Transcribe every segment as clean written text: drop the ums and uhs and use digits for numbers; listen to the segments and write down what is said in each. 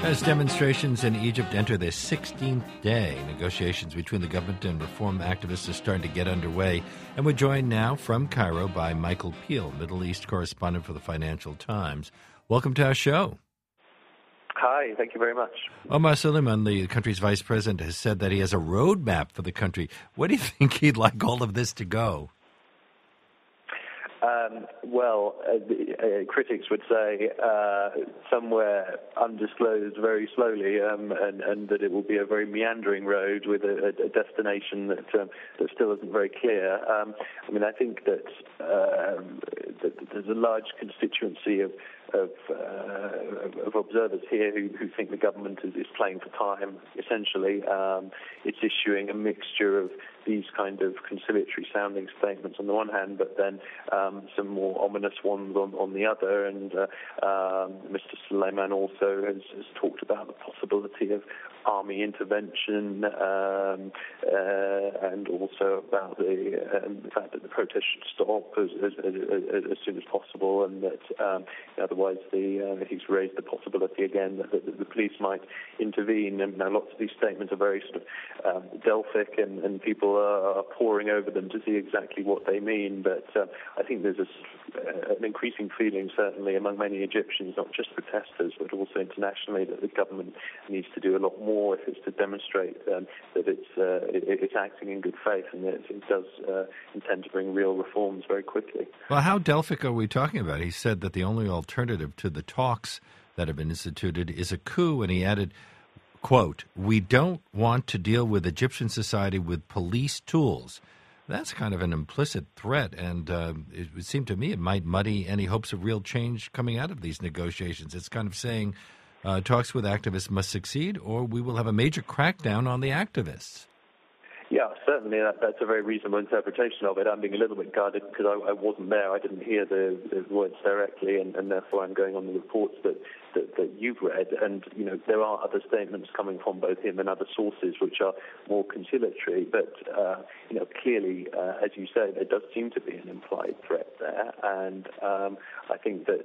As demonstrations in Egypt enter their 16th day, negotiations between the government and reform activists are starting to get underway. And we're joined now from Cairo by Michael Peel, Middle East correspondent for the Financial Times. Welcome to our show. Hi, thank you very much. Omar Suleiman, the country's vice president, has said that he has a roadmap for the country. Where do you think he'd like all of this to go? Critics would say somewhere undisclosed very slowly, and that it will be a very meandering road with a destination that still isn't very clear. I think that there's a large constituency of observers here who think the government is playing for time, essentially. It's issuing a mixture of these kind of conciliatory sounding statements on the one hand, but then some more ominous ones on the other. And Mr. Suleiman also has talked about the possibility of army intervention, and also about the fact that the protests should stop as soon as possible, and that otherwise he's raised the possibility again that the police might intervene. And now lots of these statements are very sort of Delphic, and people are poring over them to see exactly what they mean. But I think there's an increasing feeling, certainly among many Egyptians, not just protesters, but also internationally, that the government needs to do a lot more if it's to demonstrate that it's acting in good faith and that it does intend to bring real reforms very quickly. Well, how Delphic are we talking about? He said that the only alternative to the talks that have been instituted is a coup, and he added, quote, "We don't want to deal with Egyptian society with police tools." That's kind of an implicit threat, and it would seem to me it might muddy any hopes of real change coming out of these negotiations. It's kind of saying talks with activists must succeed, or we will have a major crackdown on the activists. Yeah, certainly that's a very reasonable interpretation of it. I'm being a little bit guarded because I wasn't there. I didn't hear the words directly, and therefore I'm going on the reports that you've read. And, there are other statements coming from both him and other sources which are more conciliatory. But, clearly, as you say, there does seem to be an implied threat there. And I think that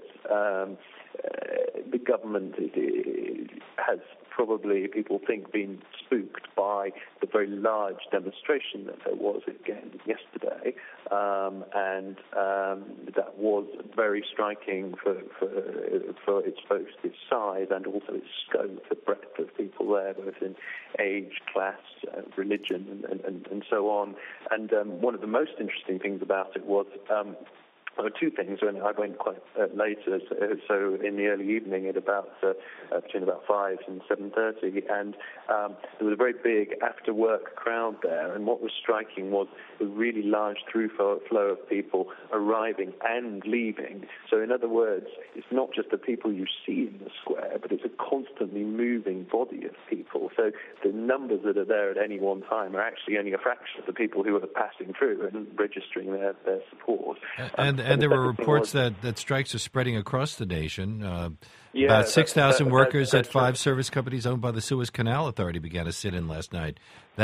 the government has probably, people think, been spooked by the very large demonstration that there was again yesterday, and that was very striking for its both its size and also its scope, the breadth of people there, both in age, class, religion, and so on. And one of the most interesting things about it was there were two things. When I went quite late, so in the early evening at between about 5 and 7:30, and there was a very big after-work crowd there. And what was striking was a really large through-flow of people arriving and leaving. So in other words, it's not just the people you see in the square, but it's a constantly moving body of people. So the numbers that are there at any one time are actually only a fraction of the people who are passing through and registering their support. And there were reports that strikes are spreading across the nation. About 6,000 workers at 5 service companies owned by the Suez Canal Authority began a sit-in last night.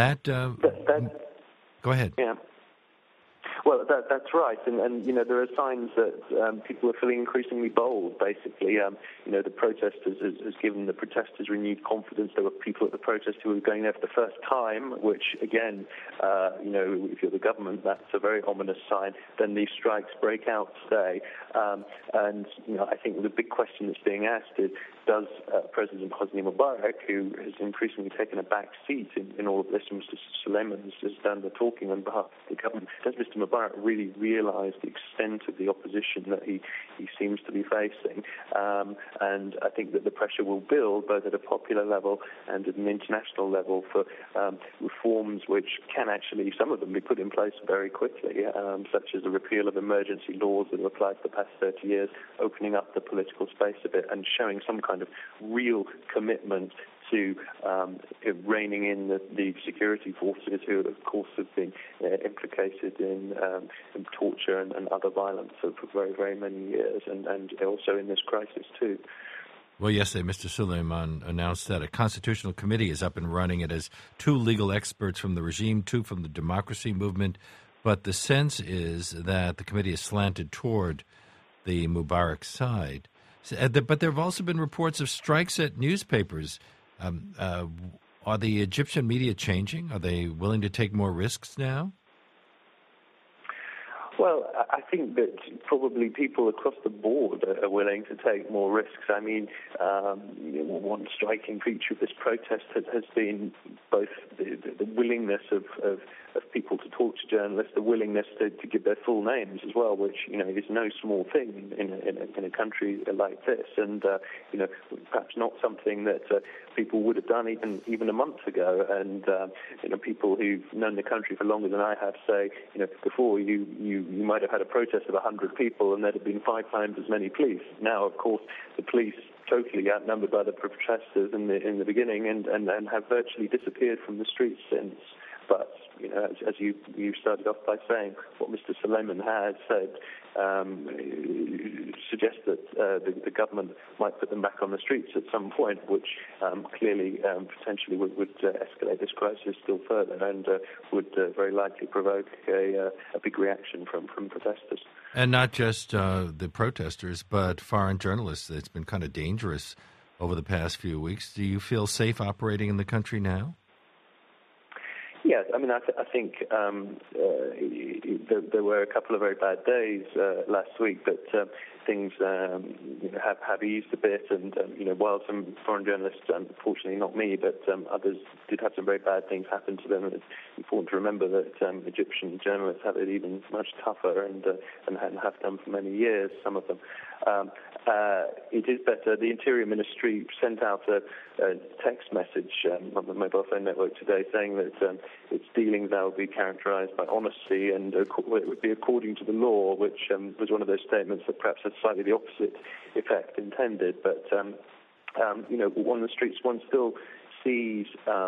Go ahead. Yeah. Well, that's right, and there are signs that people are feeling increasingly bold. Basically, the protesters has given the protesters renewed confidence. There were people at the protest who were going there for the first time, which again, if you're the government, that's a very ominous sign. Then these strikes break out today, and I think the big question that's being asked is: does President Hosni Mubarak, who has increasingly taken a back seat in all of this, and Mr. Suleiman has done the talking on behalf of the government, does Mr. Mubarak really realise the extent of the opposition that he seems to be facing? And I think that the pressure will build both at a popular level and at an international level for reforms which can actually, some of them, be put in place very quickly, such as the repeal of emergency laws that have applied for the past 30 years, opening up the political space a bit and showing some kind of real commitment to reining in the security forces who, of course, have been implicated in torture and other violence for very, very many years, and also in this crisis too. Well, yesterday, Mr. Suleiman announced that a constitutional committee is up and running. It has 2 legal experts from the regime, 2 from the democracy movement, but the sense is that the committee is slanted toward the Mubarak side. But there have also been reports of strikes at newspapers. Are the Egyptian media changing? Are they willing to take more risks now? Well, I think that probably people across the board are willing to take more risks. I mean, one striking feature of this protest has been both the willingness of people to talk to journalists, the willingness to give their full names as well, which, is no small thing in a country like this, and, perhaps not something that people would have done even a month ago. And, people who've known the country for longer than I have say, before you might have had a protest of 100 people and there'd have been 5 times as many police. Now, of course, the police totally outnumbered by the protesters in the beginning and have virtually disappeared from the streets since. But, as you started off by saying, what Mr. Suleiman has said suggests that the government might put them back on the streets at some point, which clearly potentially would escalate this crisis still further and would very likely provoke a big reaction from protesters. And not just the protesters, but foreign journalists. It's been kind of dangerous over the past few weeks. Do you feel safe operating in the country now? Yes, I mean, I think there were a couple of very bad days last week, but things have eased a bit. And while some foreign journalists, unfortunately not me, but others did have some very bad things happen to them, it's important to remember that Egyptian journalists have it even much tougher and have done for many years. Some of them. It is better. The Interior Ministry sent out a text message on the mobile phone network today saying that its dealings now will be characterized by honesty and it would be according to the law, which was one of those statements that perhaps had slightly the opposite effect intended. But, on the streets, one still sees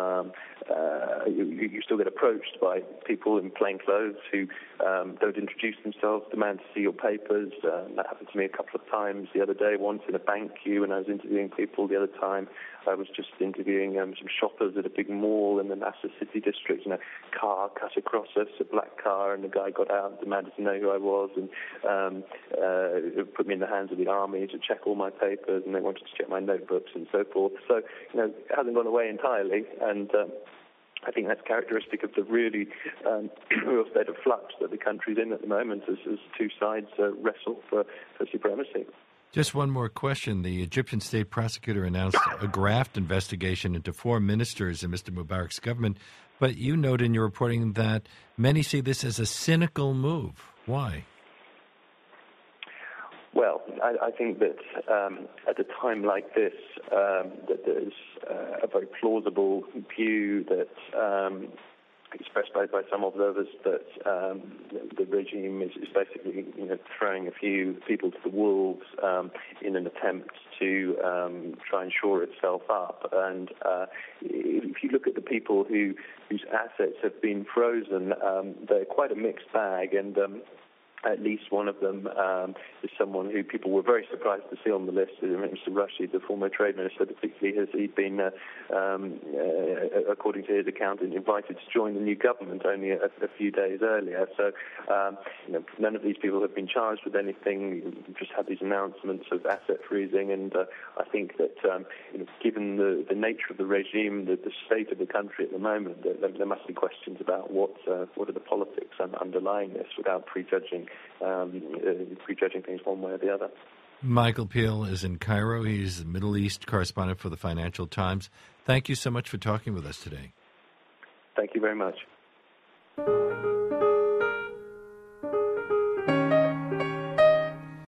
you still get approached by people in plain clothes who don't introduce themselves, demand to see your papers. That happened to me a couple of times the other day, once in a bank queue when I was interviewing people. The other time I was just interviewing some shoppers at a big mall in the Nasser City district, and a car cut across us, a black car, and the guy got out and demanded to know who I was and put me in the hands of the army to check all my papers, and they wanted to check my notebooks and so forth. So, it hasn't gone away entirely, and I think that's characteristic of the really real state of flux that the country's in at the moment as two sides wrestle for supremacy. Just one more question. The Egyptian state prosecutor announced a graft investigation into 4 ministers in Mr. Mubarak's government, but you note in your reporting that many see this as a cynical move. Why? Well, I think that at a time like this, that there's a very plausible view that expressed by some observers that the regime is basically throwing a few people to the wolves in an attempt to try and shore itself up. And if you look at the people whose assets have been frozen, they're quite a mixed bag, and at least one of them is someone who people were very surprised to see on the list, Mr. Rashid, the former trade minister, particularly as he'd been, according to his account, invited to join the new government only a few days earlier. So, none of these people have been charged with anything. We've just had these announcements of asset freezing, and I think that, given the nature of the regime, the state of the country at the moment, there must be questions about what are the politics underlying this without prejudging things one way or the other. Michael Peel is in Cairo. He's the Middle East correspondent for the Financial Times. Thank you so much for talking with us today. Thank you very much.